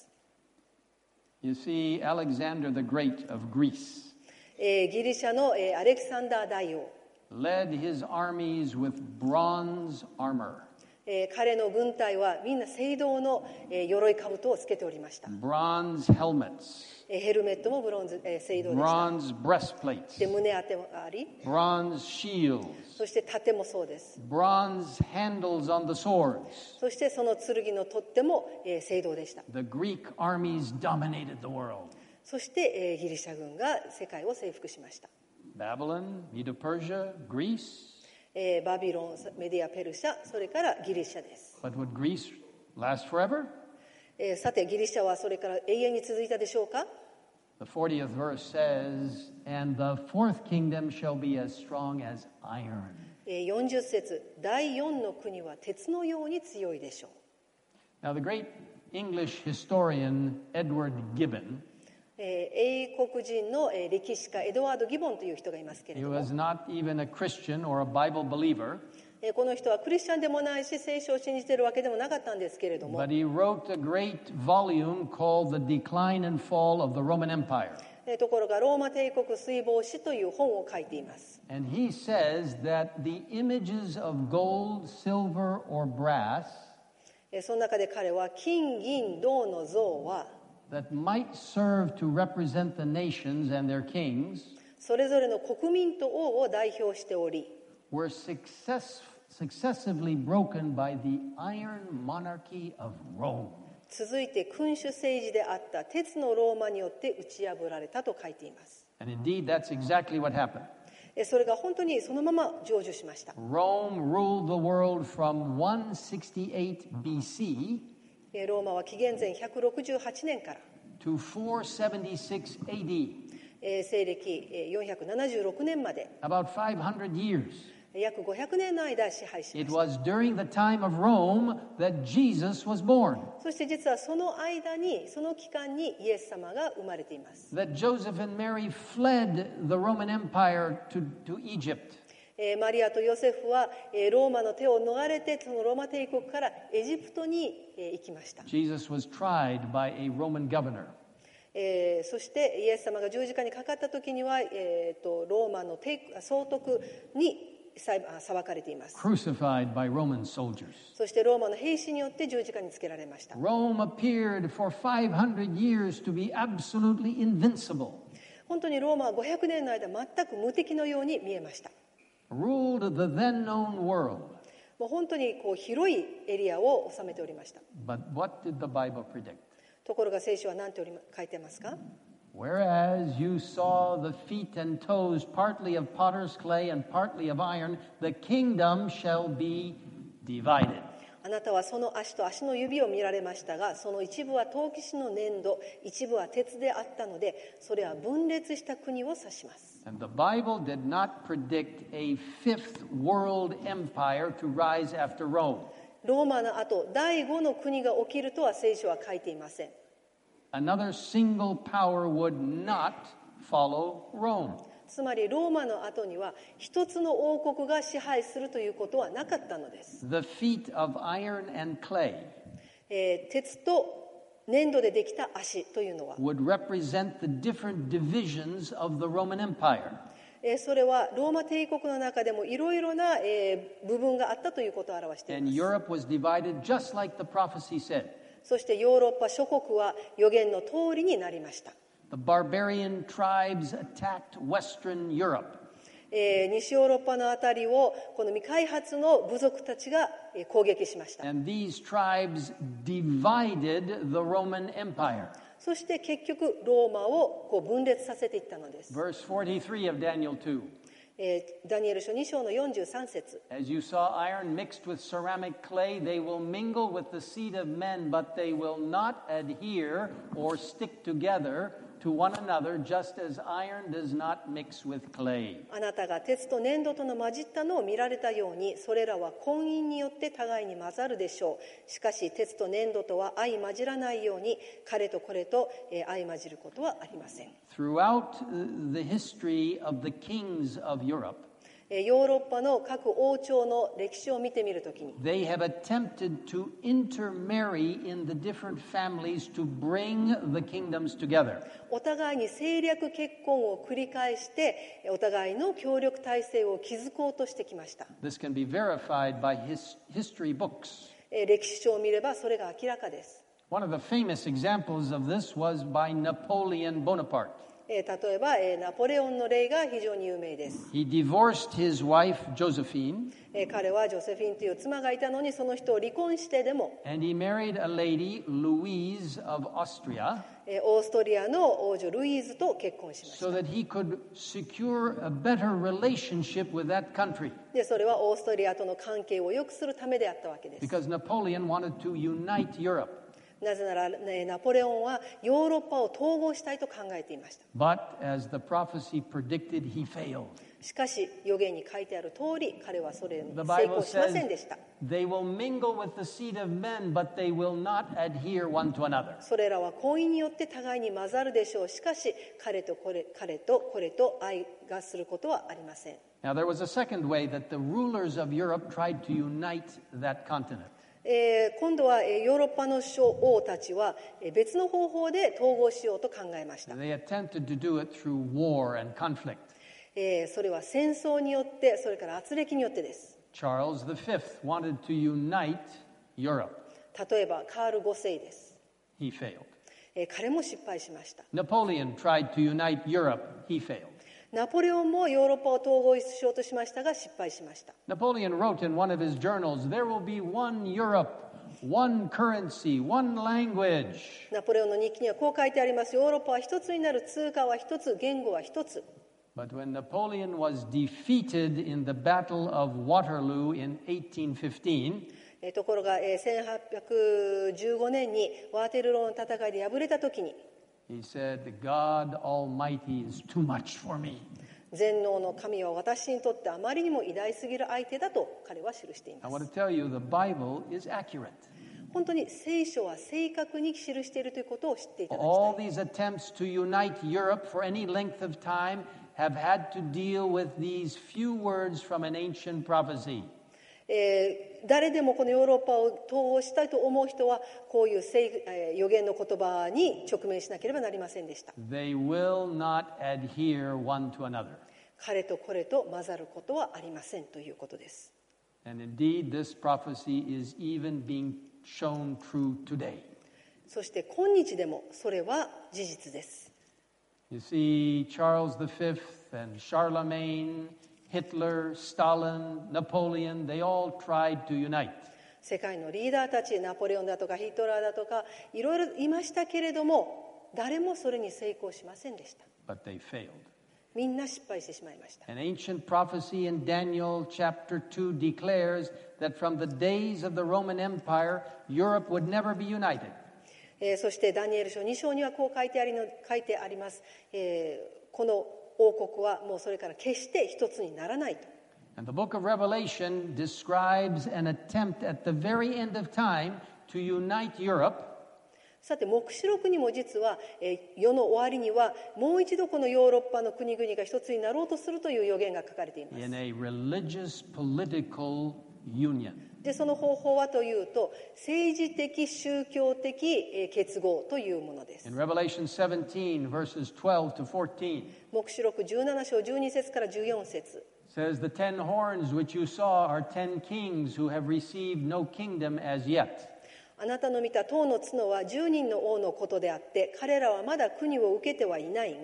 You see, Alexander the Great of Greece ギリシャのアレキサンダー大王 led his armies with bronze armor. 彼の軍隊はみんな青銅の鎧兜をつけておりました。 Bronze helmets, ヘルメットもブロンズ、青銅でした。 bronze breastplates, で胸当てもあり、 bronze shields, そして盾もそうです。 bronze handles on the swords. そしてその剣の取っ手も青銅でした。 The Greek armies dominated the world. そしてギリシャ軍が世界を征服しました。 Babylon, Medo-Persia, Greece. バビロン、メディア、ペルシャ、それからギリシャです。 But would Greece last forever? さてギリシャはそれから永遠に続いたでしょうか。 The fortieth verse says, and the fourth kingdom shall be as strong as iron. よんじゅう節、第四の国は鉄のように強いでしょう。 Now the great English historian Edward Gibbon, 英国人の歴史家エドワード・ギボンという人がいますけれ he ども、 was not even a Christian or a Bible believer, この人はクリスチャンでもないし聖書を信じているわけでもなかったんですけれども、 but he wrote a great volume called The Decline and Fall of the Roman Empire. ところがローマ帝国衰亡史という本を書いています。 And he says that the images of gold, silver, or brass その中で彼は金銀銅の像は that might serve to represent the nations and their kings それぞれの国民と王を代表しており、 were success, successively broken by the iron monarchy of Rome. 続いて君主政治であった鉄のローマによって打ち破られたと書いています。 And indeed, that's exactly what happened. それが本当にそのまま成就しました。 Rome ruled the world from one sixty-eight B C ローマは紀元前ひゃくろくじゅうはちねんから to four seventy-six A D, 西暦よんひゃくななじゅうろくねんまで about five hundred years. 約ごひゃくねんの間支配しま It した。 was during the time of Rome that Jesus was born, そして実はその間にその期間にイエス様が生まれています。 that Joseph and Mary fled the Roman Empire to, to Egypt. マリアとヨセフはローマの手を逃れてそのローマ帝国からエジプトに行きました。 Jesus was tried by a Roman governor. えー、そしてイエス様が十字架にかかった時には、えー、とローマの総督に裁かれています。 Crucified by Roman soldiers. そしてローマの兵士によって十字架につけられました。 Rome appeared for five hundred years to be absolutely invincible. 本当にローマはごひゃくねんの間全く無敵のように見えました。 Ruled the then known world. もう本当にこう広いエリアを治めておりました。 But what did the Bible predict? ところが聖書は何て書いてますか？ Whereas you saw the feet and toes partly of potter's clay and partly of iron, the kingdom shall be divided. あなたはその足と足の指を見られましたが、その一部は陶器師の粘土、一部は鉄であったので、それは分裂した国を指します。 And the Bible did not predict a fifth world empire to rise after Rome. ローマの後、第五の国が起きるとは聖書は書いていません。 Another single power would not follow Rome. つまりローマの後には一つの王国が支配するということはなかったのです。 The feet of iron and clay えー、鉄と粘土でできた足というのは、 would represent the different divisions of the Roman Empire. えー、それはローマ帝国の中でもいろいろな、えー、部分があったということを表してい And ます。 Europe was divided just like the prophecy said. そしてヨーロッパ諸国は予言の通りになりました。 The barbarian tribes attacked Western Europe. えー、西ヨーロッパのあたりをこの未開発の部族たちがえー攻撃しました。 And these tribes divided the Roman Empire. そして結局ローマをこう分裂させていったのです。 Verse forty-three of Daniel two. えーダニエル書に章のよんじゅうさん節。 As you saw iron mixed with ceramic clay, they will mingle with the seed of men, but they will not adhere or stick together to one another, just as iron does not mix with clay. あなたが鉄と粘土との混じったのを見られたように、それらは婚姻によって互いに混ざるでしょう。しかし鉄と粘土とは相混じらないように、彼とこれとえー相混じることはありません。 Throughout uh, the history of the kings of Europe, えーヨーロッパの各王朝の歴史を見てみるときに、 they have attempted to intermarry in the different families to bring the kingdoms together. お互いに政略結婚を繰り返してお互いの協力体制を築こうとしてきました。 This can be verified by his, history books. えー歴史書を見ればそれが明らかです。 One of the famous examples of this was by Napoleon Bonaparte. えー例えば、えーナポレオンの例が非常に有名です。 He divorced his wife, Josephine, えー彼はジョセフィンという妻がいたのに、その人を離婚してでも、 and he married a lady, Louise of Austria, えーオーストリアの王女ルイーズと結婚しました。 so that he could secure a better relationship with that country. でそれはオーストリアとの関係を良くするためであったわけです。 Because Napoleon wanted to unite Europe. なぜなら、ね、ナポレオンはヨーロッパを統合したいと考えていました。 But as the prophecy predicted, he failed. しかし預言に書いてある通り、彼はそれに The 成 Bible 功しま says せんでした。 they will mingle with the seed of men, but they will not adhere one to another. それらは婚姻によって互いに混ざるでしょう。しかし彼とこれ彼とこれと愛がすることはありません。 Now, there was a second way that the rulers of Europe tried to unite that continent. えー今度はえーヨーロッパの諸王たちはえー別の方法で統合しようと考えました。 They attempted to do it through war and conflict. えーそれは戦争によって、それから圧力によってです。 Charles the Fifth wanted to unite Europe. 例えばカールごせいです。 He failed. えー彼も失敗しました。 Napoleon tried to unite Europe. He failed. ナポレオンもヨーロッパを統合しようとしましたが失敗しました。 Napoleon wrote in one of his journals, "There will be one Europe, one currency, one language." ナポレオンの日記にはこう書いてあります。ヨーロッパは一つになる、通貨は一つ、言語は一つ。 But when Napoleon was defeated in the Battle of Waterloo in eighteen fifteen, えーところが、えーせんはっぴゃくじゅうごねんにワーテルローの戦いで敗れた時に、 he said, "God Almighty is too much for me." 全能の神は私にとってあまりにも偉大すぎる相手だと彼は記してい I ま want す。 to tell you, the Bible is accurate. 本当に聖書は正確に記しているということを知っていただき All たい。 these attempts to unite Europe for any length of time have had to deal with these few words from an ancient prophecy. えー誰でもこのヨーロッパを統合したいと思う人はこういう聖、えー予言の言葉に直面しなければなりませんでした。 They will not adhere one to another. 彼とこれと混ざることはありませんということです。 And indeed, this prophecy is even being shown true today. そして今日でもそれは事実です。 You see, Charles the Fifth and Charlemagne, Hitler, Stalin, Napoleon, they all tried to unite. 世界のリーダーたち、ナポレオンだとかヒトラーだとかいろいろいましたけれども、誰もそれに成功しませんでした。 But they failed. みんな失敗してしまいました。 An ancient prophecy in Daniel chapter two declares that from the days of the Roman Empire, Europe would never be united. えーそしてダニエル書に章にはこう書いてありの書いてあります。えーこの王国はもうそれから決して一つにならないと。 And the book of Revelation describes an attempt at the very end of time to unite Europe. さて黙示録にも実は、えー世の終わりにはもう一度このヨーロッパの国々が一つになろうとするという予言が書かれています。 In a religious political union. でその方法はというと政治的宗教的えー結合というものです。 In Revelation seventeen, verses twelve to fourteen, 黙示録じゅうなな章じゅうに節からじゅうよん節。 says, "The ten horns which you saw are ten kings who have received no kingdom as yet. あなたの見た塔の角は十人の王のことであって、彼らはまだ国を受けてはいないが、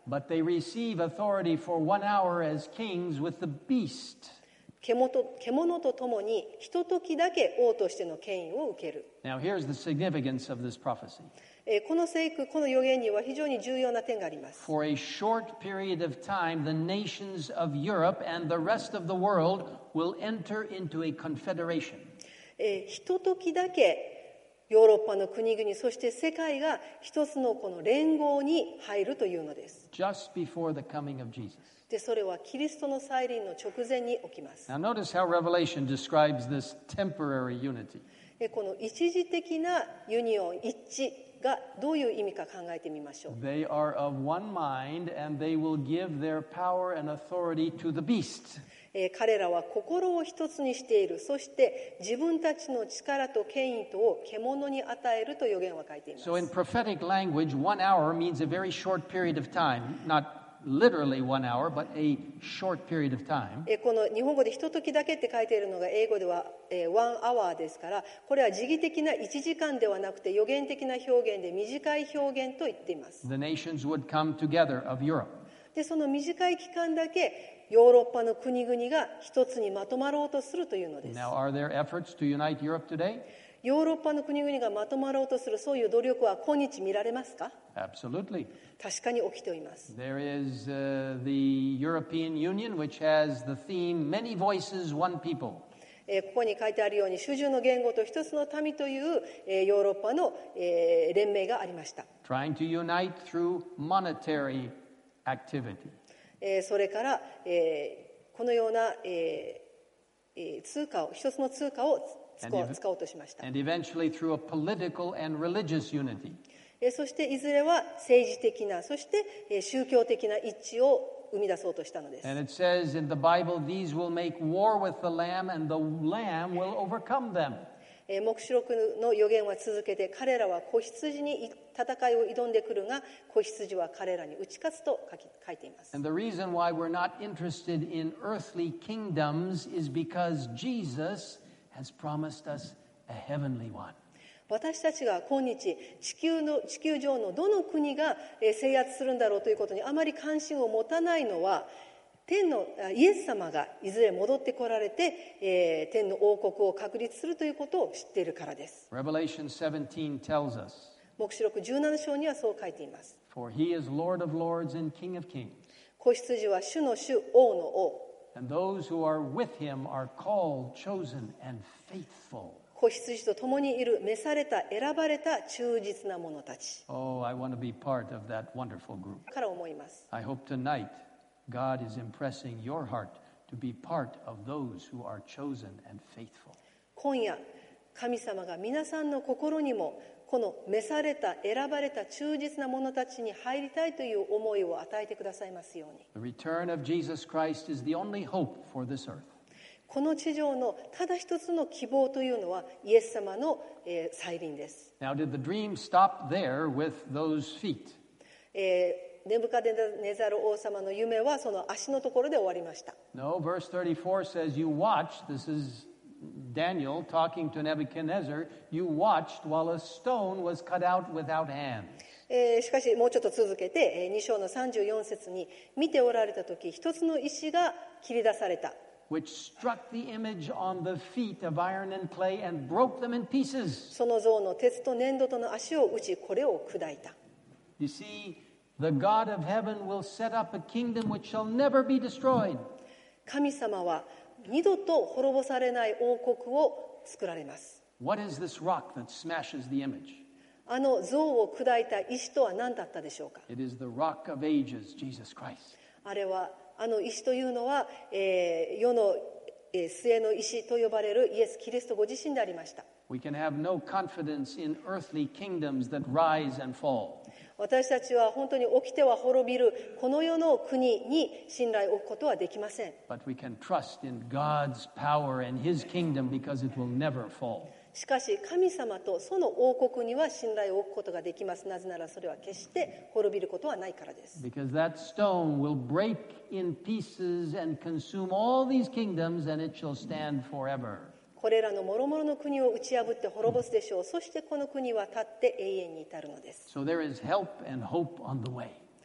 But they receive authority for one hour as kings with the beast. 獣と、獣と共にひとときだけ王としての権威を受ける。 Now here's the significance of this prophecy. えーこの聖句、この予言には非常に重要な点があります。 For a short period of time, the nations of Europe and the rest of the world will enter into a confederation. えーひとときだけヨーロッパの国々、そして世界が一つのこの連合に入るというのです。 Just before the coming of Jesus. で、それはキリストの再臨の直前に起きます。 Now notice how Revelation describes this temporary unity. えーこの一時的なユニオン、一致がどういう意味か考えてみましょう。 They are of one mind and they will give their power and authority to the beast. えー彼らは心を一つにしている。そして自分たちの力と権威とを獣に与えると予言は書いています。 So in prophetic language, one hour means a very short period of time, not literally one hour, but a short period of time. えーこの日本語でひとときだけって書いているのが英語では、えー、ワンアワーですから、これは時義的ないちじかんではなくて予言的な表現で短い表現と言っています。 The nations would come together of Europe. で、その短い期間だけヨーロッパの国々が一つにまとまろうとするというのです。 Now, are there efforts to unite Europe today? ヨーロッパの国々がまとまろうとするそういう努力は今日見られますか？ Absolutely. 確かに起きています。 There is uh, the European Union, which has the theme, Many Voices, One People. えーここに書いてあるように主従の言語と一つの民という、えーヨーロッパの、えー連盟がありました。 Trying to unite through monetary activity. えーそれから、えーこのような、えーえー通貨を一つの通貨を使おう And ev- 使おうとしました。 And eventually through a political and religious unity. えーそしていずれは政治的なそしてえー宗教的な一致を生み出そうとしたのです。 And it says in the Bible, these will make war with the Lamb, and the Lamb will overcome them. えー黙示録の予言は続けて、彼らは子羊に戦いを挑んでくるが子羊は彼らに打ち勝つと書き書いています。 And the reason why we're not interested in earthly kingdoms is because Jesus has promised us a heavenly one. 私たちが今日地球の地球上のどの国がえー制圧するんだろうということにあまり関心を持たないのは、天のあイエス様がいずれ戻ってこられて、えー天の王国を確立するということを知っているからです。 Revelation seventeen tells us, 黙示録じゅうなな章にはそう書いています。 For he is Lord of lords and King of kings, 子羊は主の主、王の王。 and those who are with him are called, chosen, and faithful. 子羊と共にいる召された選ばれた忠実な者たち Oh, I want to be part of that wonderful group. から思います。 I hope tonight God is impressing your heart to be part of those who are chosen and faithful. 今夜神様が皆さんの心にもこの召された選ばれた忠実な者たちに入りたいという思いを与えてくださいますように。 The return of Jesus Christ is the only hope for this earth. この地上のただ一つの希望というのはイエス様の、えー再臨です。 Now, did the dream stop there with those feet? えーネブカデネザル王様の夢はその足のところで終わりました。 No, verse thirty-four says, You watched, this is Daniel talking to Nebuchadnezzar, you watched while a stone was cut out without hands. えーしかしもうちょっと続けて、えーに章のさんじゅうよん節に見ておられた時一つの石が切り出された。 which struck the image on the feet of iron and clay and broke them in pieces. その像の鉄と粘土との足を打ちこれを砕いた。 You see, the God of heaven will set up a kingdom which shall never be destroyed. 神様は二度と滅ぼされない王国を作られます。 What is this rock that smashes the image? あの像を砕いた石とは何だったでしょうか。 It is the rock of ages, Jesus Christ. あれはあの石というのは、えー世の、えー末の石と呼ばれるイエス・キリストご自身でありました。 We can have no confidence in earthly kingdoms that rise and fall. 私たちは本当に起きては滅びるこの世の国に信頼を置くことはできません。 But we can trust in God's power and His kingdom because it will never fall. しかし神様とその王国には信頼を置くことができます。なぜならそれは決して滅びることはないからです。 Because that stone will break in pieces and consume all these kingdoms, and it shall stand forever. これらの諸々の国を打ち破って滅ぼすでしょう。そしてこの国は立って永遠に至るのです。 So there is help and hope on the way.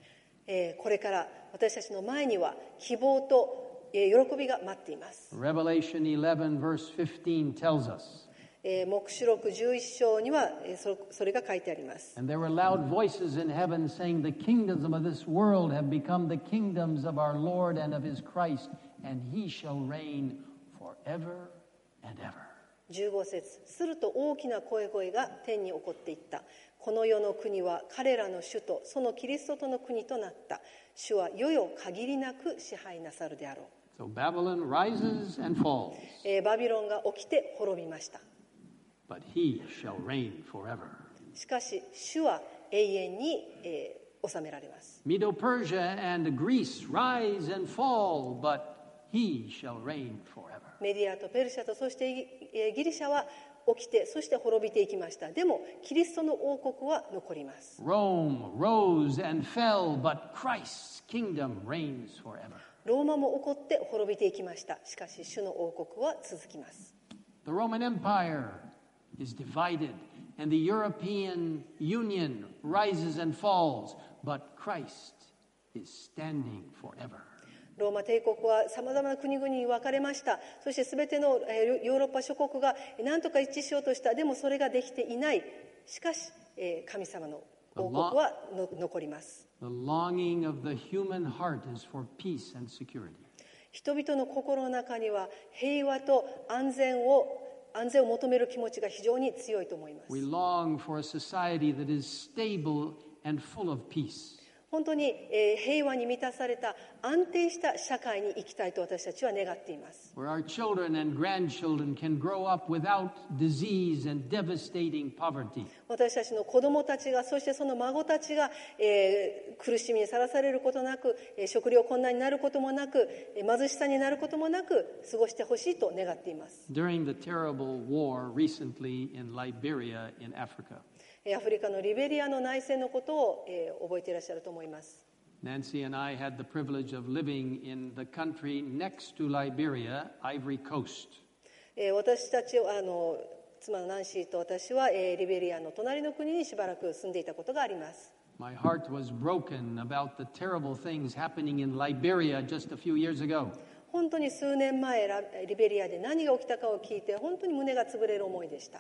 えーこれから私たちの前には希望と、えー喜びが待っています。 Revelation eleven, verse fifteen tells us, えー黙示録じゅういっ章には、えーそそれが書いてあります。 And there were loud voices in heaven saying, The kingdoms of this world have become the kingdoms of our Lord and of his Christ, and he shall reign forever and ever. じゅうご節、すると大きな声声が天に起こっていった。この世の国は彼らの主とそのキリストとの国となった。主は世々限りなく支配なさるであろう。 So Babylon rises and falls, えーバビロンが起きて滅びました。 but he shall reign forever. しかし主は永遠に、えー治められます。 Medo-Persia and Greece rise and fall, but he shall reign forever. メディアとペルシャとそしてイえーギリシャは起きてそして滅びていきました。でもキリストの王国は残ります。 Rome rose and fell, but Christ's kingdom reigns forever. ローマも起こって滅びていきました。しかし主の王国は続きます。 The Roman Empire is divided, and the European Union rises and falls, but Christ is standing forever. ローマ帝国はさまざまな国々に分かれました。そして全てのえーヨーロッパ諸国が何とか一致しようとした。でもそれができていない。しかしえー神様の王国はの残ります。 The longing of the human heart is for peace and security. 人々の心の中には平和と安全を安全を求める気持ちが非常に強いと思います。 We long for a society that is stable and full of peace. 本当に、えー平和に満たされた安定した社会に生きたいと私たちは願っています。 Where our children and grandchildren can grow up without disease and devastating poverty. 私たちの子どもたちがそしてその孫たちが、えー苦しみにさらされることなく、えー食料困難になることもなく、えー貧しさになることもなく過ごしてほしいと願っています。 During the terrible war recently in Liberia in Africa, えーアフリカのリベリアの内戦のことを、えー覚えていらっしゃると思います。 Nancy and I had the privilege of living in the country next to Liberia, Ivory Coast. えー私たちはあの妻のナンシーと私は、えーリベリアの隣の国にしばらく住んでいたことがあります。 My heart was broken about the terrible things happening in Liberia just a few years ago. 本当に数年前ラリベリアで何が起きたかを聞いて本当に胸が潰れる思いでした。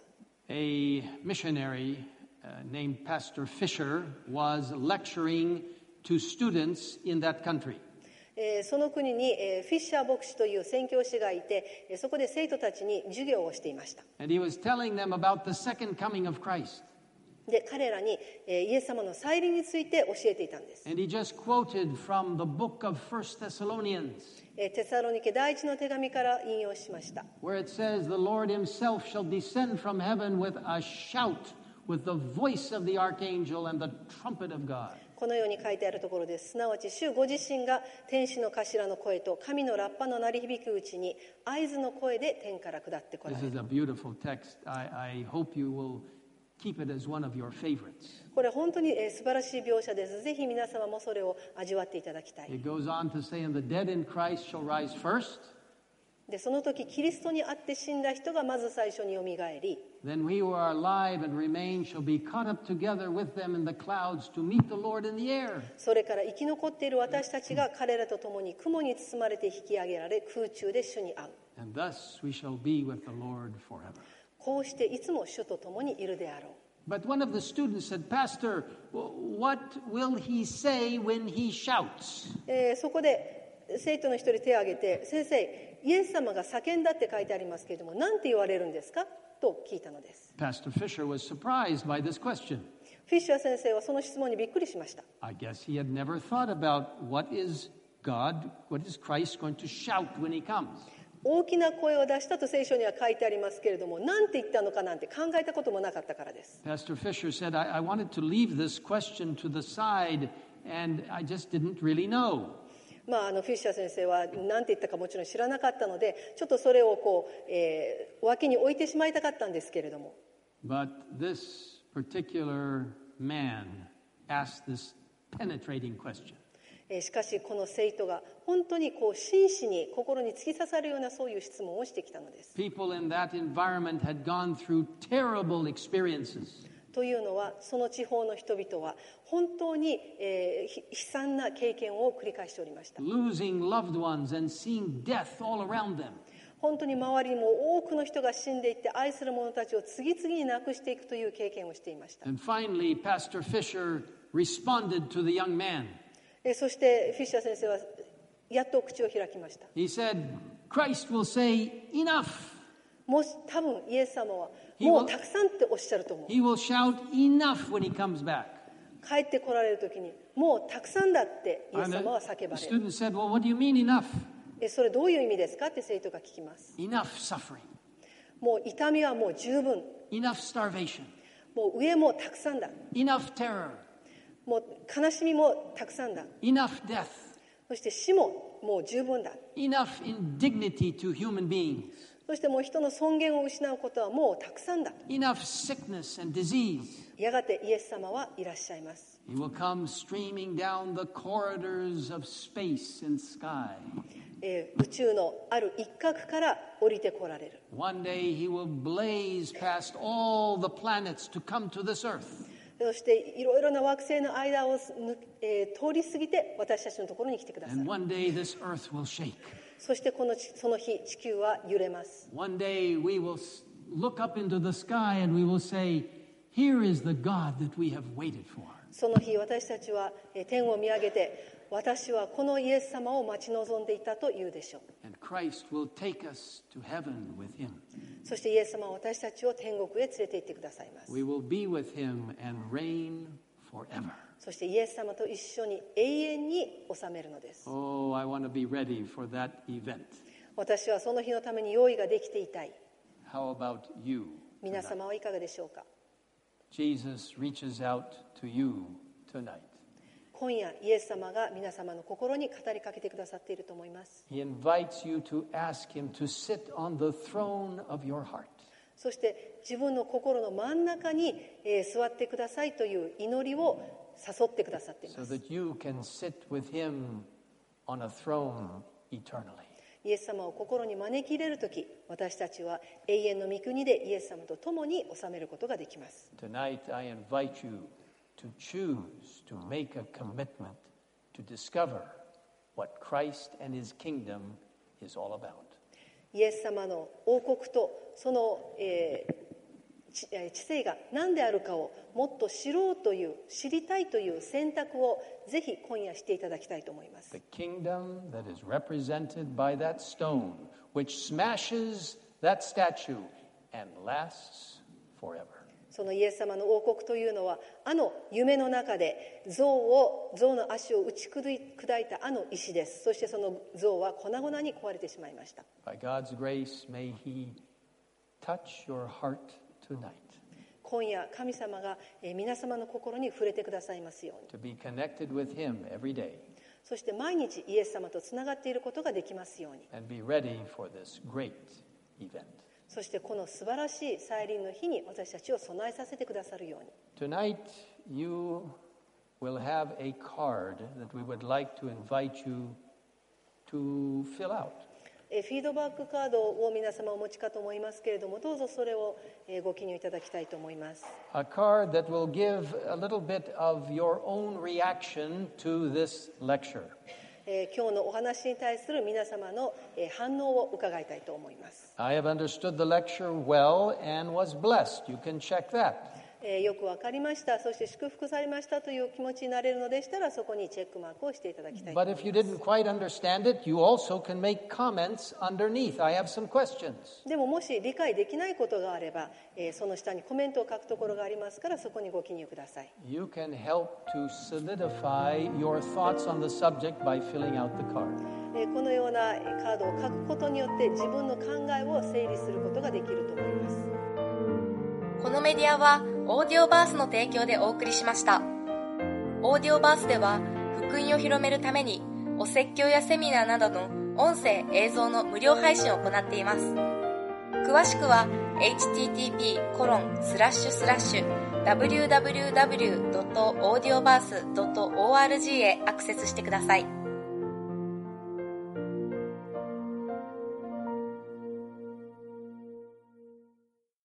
A missionary uh, named Pastor Fisher was lecturing to students in that country. えーその国に、えーフィッシャー牧師という宣教師がいて、えーそこで生徒たちに授業をしていました。 And he was telling them about the second coming of Christ. で彼らに、えーイエス様の再臨について教えていたんです。 And he just quoted from the book of First Thessalonians, えーテサロニケ第一の手紙から引用しました。 where it says, The Lord himself shall descend from heaven with a shout, with the voice of the archangel and the trumpet of God. このように書いてあるところです。すなわち主ご自身が天使の頭の声と神のラッパの鳴り響くうちに合図の声で天から下ってこら This れ is る。 a beautiful text. I, I hope you will keep it as one of your favorites. これ本当にえー素晴らしい描写です。ぜひ皆様もそれを味わっていただきたい。 It goes on to say, And the dead in Christ shall rise first. でその時キリストにあって死んだ人がまず最初によみがえり、 Then we who are alive and remain shall be caught up together with them in the clouds to meet the Lord in the air. それから生き残っている私たちが彼らと共に雲に包まれて引き上げられ空中で主に会う。 And thus we shall be with the Lord forever. こうしていつも主と共にいるであろう。 But one of the students said, Pastor, what will he say when he shouts? えーそこで生徒の一人手を挙げて、先生、イエス様が叫んだって書いてありますけれども、何て言われるんですかと聞いたのです。 Pastor Fisher was surprised by this question. フィッシャー先生はその質問にびっくりしました。 I guess he had never thought about what is God, what is Christ going to shout when he comes. 大きな声を出したと聖書には書いてありますけれども、何て言ったのかなんて考えたこともなかったからです。 Pastor Fisher said, I, I wanted to leave this question to the side, and I just didn't really know. まあ、あのフィッシャー先生は何て言ったかもちろん知らなかったので、ちょっとそれをこう、えー、脇に置いてしまいたかったんですけれども。 But this particular man asked this penetrating question. えーしかしこの生徒が本当にこう真摯に心に突き刺さるようなそういう質問をしてきたのです。 People in that environment had gone through terrible experiences. というのは、その地方の人々は本当に、えー、悲惨な経験を繰り返しておりました。 Losing loved ones and seeing death all around them. 本当に周りにも多くの人が死んでいって、愛する者たちを次々に亡くしていくという経験をしていました。 And finally, Pastor Fisher responded to the young man. そしてフィッシャー先生はやっと口を開きました。 He said, Christ will say, enough. もし多分イエス様はもうたくさんっておっしゃると思う。 He will shout enough when he comes back. 帰って来られる時にもうたくさんだってイエス And 様は the 叫ば the れる。 student said, well, what do you mean enough? えそれどういう意味ですかって生徒が聞きます。 Enough suffering. もう痛みはもう十分。 Enough starvation. もう上もたくさんだ。 Enough terror. もう悲しみもたくさんだ。 Enough death. そして死ももう十分だ。 Enough indignity to human beings. そしてもう人の尊厳を失うことはもうたくさんだ。 Enough sickness and disease. やがてイエス様はいらっしゃいます。 He will come streaming down the corridors of space and sky. えー宇宙のある一角から降りてこられる。 One day he will blaze past all the planets to come to this earth. そしていろいろな惑星の間を、えー通り過ぎて私たちのところに来てくださ And る。 one day this earth will shake. そしてこのちその日地球は揺れます。 One day we will s- look up into the sky and we will say, here is the God that we have waited for. その日私たちはえー天を見上げて、私はこのイエス様を待ち望んでいたと言うでしょう。 And Christ will take us to heaven with him. そしてイエス様は私たちを天国へ連れて行ってくださいます。 We will be with him and reign forever. そしてイエス様と一緒に永遠に治めるのです。 Oh, I want to be ready for that event. 私はその日のために用意ができていたい。 How about you? 皆様はいかがでしょうか。 Jesus reaches out to you tonight. 今夜イエス様が皆様の心に語りかけてくださっていると思います。 He invites you to ask him to sit on the throne of your heart. そして自分の心の真ん中に、えー座ってくださいという祈りを誘ってくださってい So ます。 that you can sit with him on a throne eternally. イエス様を心に招き入れるとき、私たちは永遠の御国でイエス様と共に治めることができます。 Tonight I invite you to choose to make a commitment to discover what Christ and his kingdom is all about. イエス様の王国とその、えー知えー知性が何であるかをもっと知ろうという、知りたいという選択をぜひ今夜していただきたいと思います。 The kingdom that is represented by that stone, which smashes that statue and lasts forever. そのイエス様の王国というのは、あの夢の中で象を象の足を打ち砕いたあの石です。そしてその象は粉々に壊れてしまいました。 By God's grace, may he touch your heart tonight 今夜神様がえー皆様の心に触れてくださいますように。 to be connected with him every day そして毎日イエス様とつながっていることができますように。 and be ready for this great event. そしてこの素晴らしい再臨の日に私たちを備えさせてくださるように。 Tonight, you will have a card that we would like to invite you to fill out. えーフィードバックカードを皆様お持ちかと思いますけれども、どうぞそれをえーご記入いただきたいと思います。 A card that will give a little bit of your own reaction to this lecture. えー今日のお話に対する皆様のえー反応を伺いたいと思います。 I have understood the lecture well and was blessed. You can check that. えーよくわかりました、そして祝福されましたという気持ちになれるのでしたら、そこにチェックマークをしていただきたいと But 思い if you ます。 didn't quite understand it, you also can make comments underneath. I have some questions. でももし理解できないことがあれば、えーその下にコメントを書くところがありますから、そこにご記入ください。 You can help to solidify your thoughts on the subject by filling out the card. えーこのようなカードを書くことによって自分の考えを整理することができると思います。 このメディアはオーディオバースの提供でお送りしました。オーディオバースでは福音を広めるためにお説教やセミナーなどの音声映像の無料配信を行っています。詳しくは エイチティーティーピーコロンスラッシュスラッシュダブリューダブリューダブリュードットオーディオバースドットオーアールジー へアクセスしてください。